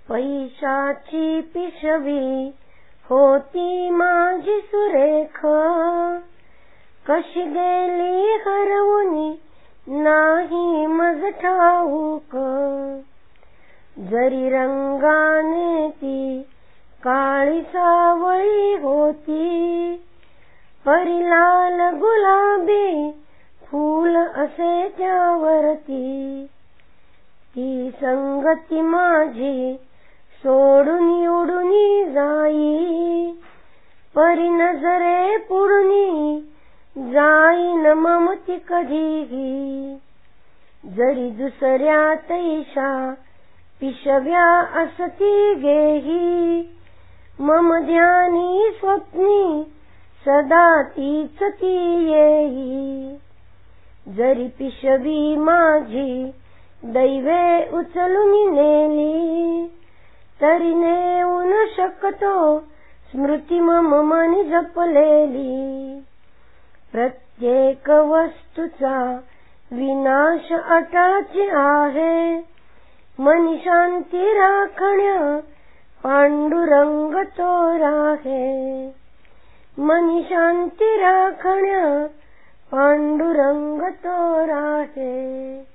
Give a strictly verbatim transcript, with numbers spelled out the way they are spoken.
पैशाची पिशवी होती माझी सुरेख, कशी गेली हरवूनी नाही मज ठाऊक. जरी रंगाने ती काळी सावळी होती, परी लाल गुलाबी फूल असे त्यावरती. ती संगती माझी सोडून उडूनी जाई, परी नजरे पुढूनी जाईन ममती कधीही. जरी दुसऱ्यात ईशा पिशव्या असती गेही, मम ध्यानी स्वप्नी सदा तीच ती येई. जरी पिशवी माझी दैवे उचलून नेली, तरी नेऊ न शकतो स्मृती मम मनी जपलेली. प्रत्येक वस्तूचा विनाश अटळच आहे, मनी शांती राखण्या पांडुरंग तो राहे. मनी शांती राखण्या पांडुरंग तो राहे.